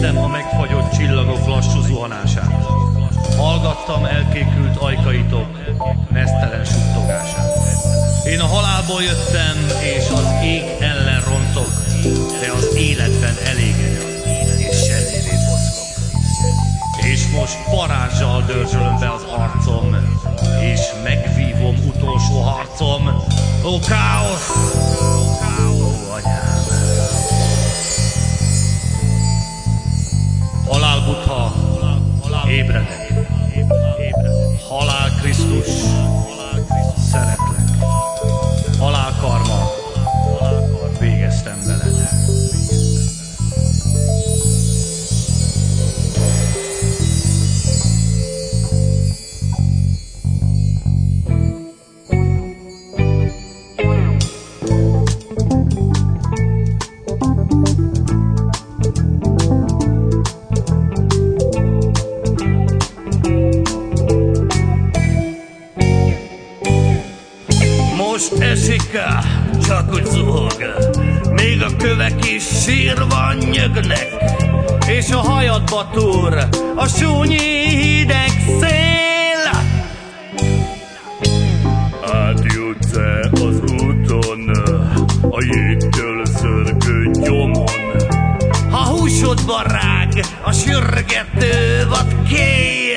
Figyeltem a megfagyott csillagok lassú zuhanását. Hallgattam elkékült ajkaitok meztelen suttogását. Én a halálból jöttem, és az ég ellen rontok, de az életben elégedem, és semmivé foszlok. És most varázssal dörzsölöm be az arcom, és megvívom utolsó harcom. Ó, káosz! Ó, anyám! Halál Buddha, ébredek! Halál Krisztus, szeretlek! Halál karma, végeztem veled! Most esik, csak úgy zuhog, még a kövek is sírva nyögnek, és a hajadba túr a súnyi hideg szél. Átjutsz-e az úton, a jégtől szörkő gyomon? Ha húsodban rág a sürgető vadkély,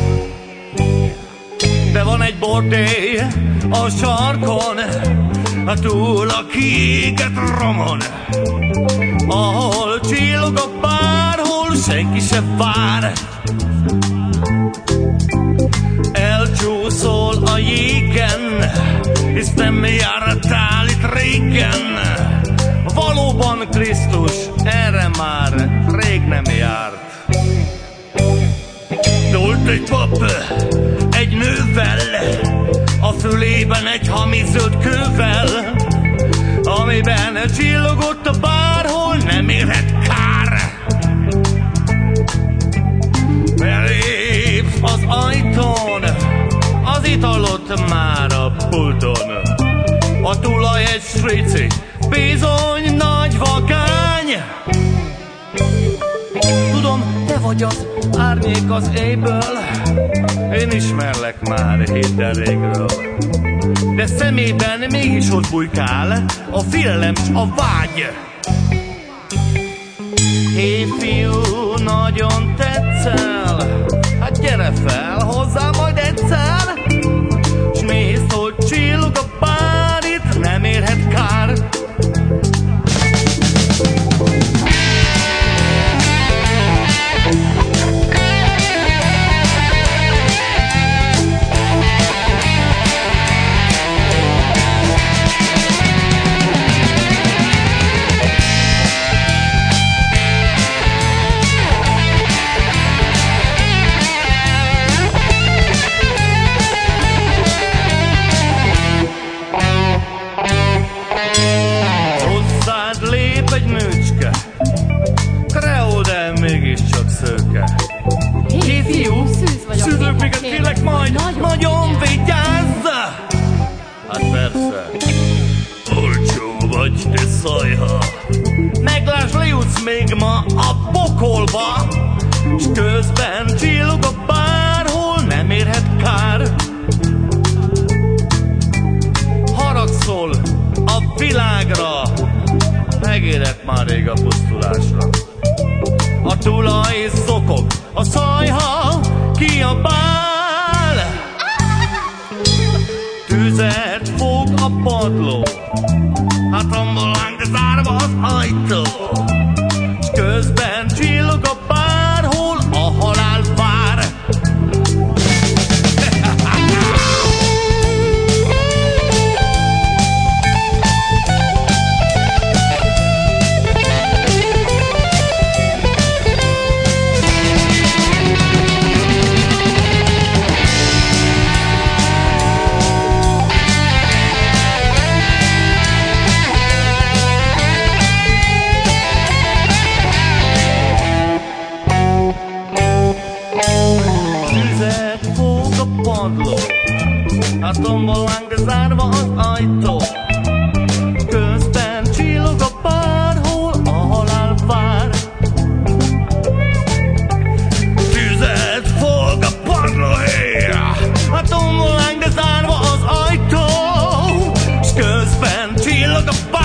de van egy bordély a sarkon, túl a kiégett romon, ahol csillog a bárhol senki se vár. Elcsúszol a jégen, hisz nem jártál itt régen. Valóban Krisztus erre már rég nem járt. Szólt egy pap egy nővel, a fülében egy hamizolt kővel, amiben csillogott a bárhol nem érhet kár. Belépsz az ajtón, az italot már a pulton. A tulaj egy strici, bizony nagy vagány. Tudom, te vagy az árnyék az éjből, én ismerlek már héttel régről. De szemében mégis ott bujkál a félelem s a vágy. Hé fiú, nagyon tetszel, hát gyere fel hozzá majd egyszer, s nézd, hogy csillog a pár, itt nem érhet kár. Egy nőcske, kreó, de mégiscsak szőke. Hé fiú, szűzök még kérlek majd, nagyon vigyázz! Hát persze, olcsó vagy te szajha. Meglásd, lejutsz még ma a pokolba, s közben csillog a bárhol nem érhet kár. Haragszol a világra, megérett már rég a pusztulásra. A tulaj zokog, a szajha kiabál. Tüzet fog a padló, hát rombolánk zárva az ajtó, s közben csillog a bárhol a halál vár. motherfucker.